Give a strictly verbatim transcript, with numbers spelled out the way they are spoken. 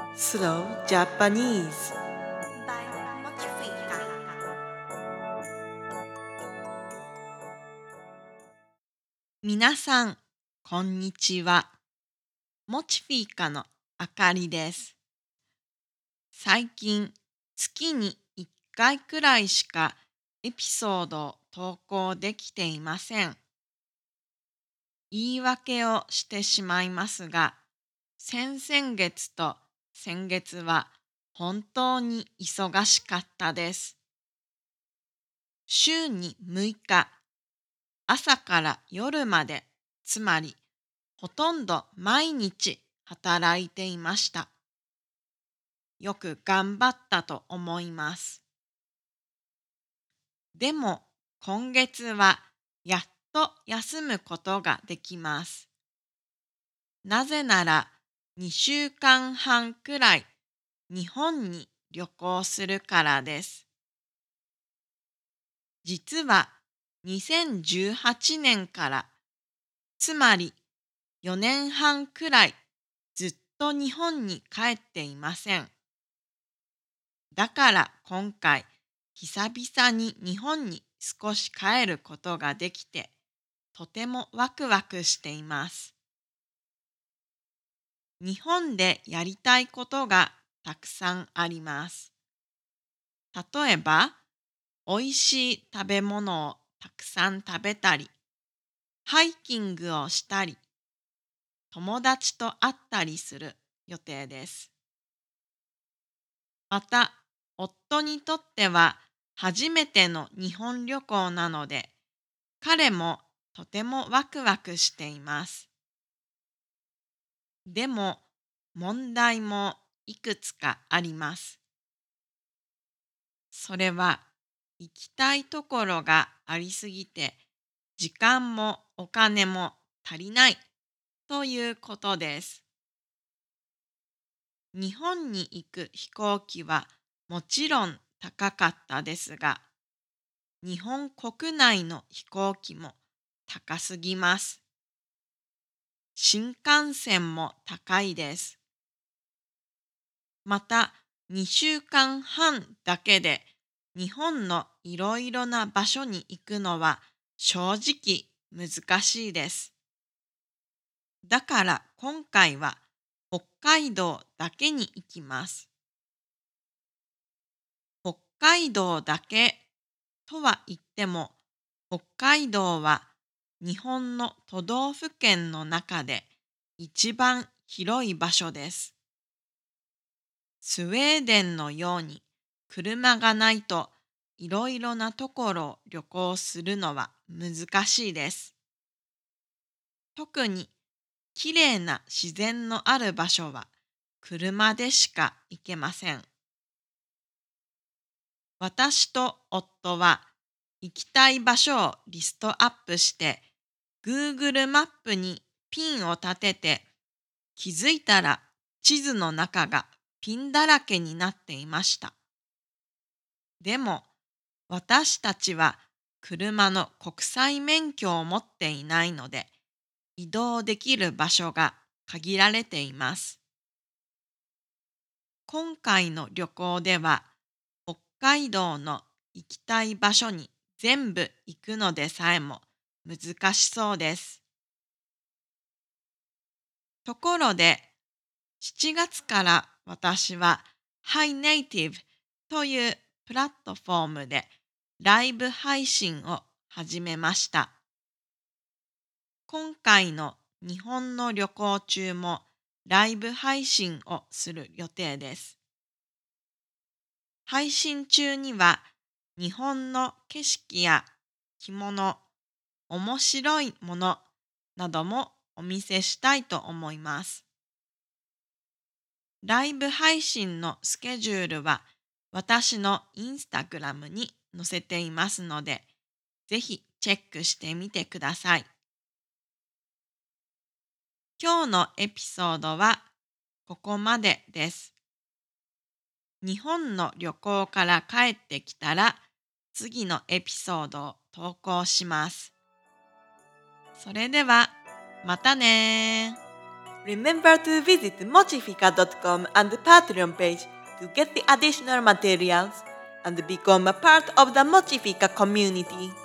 Slow Japanese. by Mochifika. 皆さん、こんにちは。モチフィーカのあかりです。最近、月にいっかいくらいしかエピソードを投稿できていません。言い訳をしてしまいますが、先々月と先月は本当に忙しかったです。週にむいか、朝から夜まで、つまりほとんど毎日働いていました。よく頑張ったと思います。でも今月はやっと休むことができます。なぜならにしゅうかんはんくらい日本に旅行するからです。実はにせんじゅうはちねんから、つまりよねんはんくらいずっと日本に帰っていません。だから今回、久々に日本に少し帰ることができて、とてもワクワクしています。日本でやりたいことがたくさんあります。例えば、おいしい食べ物をたくさん食べたり、ハイキングをしたり、友達と会ったりする予定です。また、夫にとっては初めての日本旅行なので、彼もとてもワクワクしています。でも、問題もいくつかあります。それは、行きたいところがありすぎて、時間もお金も足りないということです。日本に行く飛行機はもちろん高かったですが、日本国内の飛行機も高すぎます。新幹線も高いです。また、にしゅうかんはんだけで日本のいろいろな場所に行くのは正直難しいです。だから今回は北海道だけに行きます。北海道だけとは言っても、北海道は日本の都道府県の中で一番広い場所です。スウェーデンのように車がないといろいろなところを旅行するのは難しいです。特にきれいな自然のある場所は車でしか行けません。私と夫は行きたい場所をリストアップして Google マップにピンを立てて、気づいたら地図の中がピンだらけになっていました。でも私たちは車の国際免許を持っていないので、移動できる場所が限られています。今回の旅行では、北海道の行きたい場所に全部行くのでさえも難しそうです。ところで、しちがつから私は Hi Native というプラットフォームでライブ配信を始めました。今回の日本の旅行中もライブ配信をする予定です。配信中には日本の景色や着物、面白いものなどもお見せしたいと思います。ライブ配信のスケジュールは私のインスタグラムに載せていますので、ぜひチェックしてみてください。今日のエピソードはここまでです。日本の旅行から帰ってきたら次のエピソードを投稿します。それではまたね。 Remember to visit mochifika dot com and the Patreon page to get the additional materials and become a part of the Mochifika community.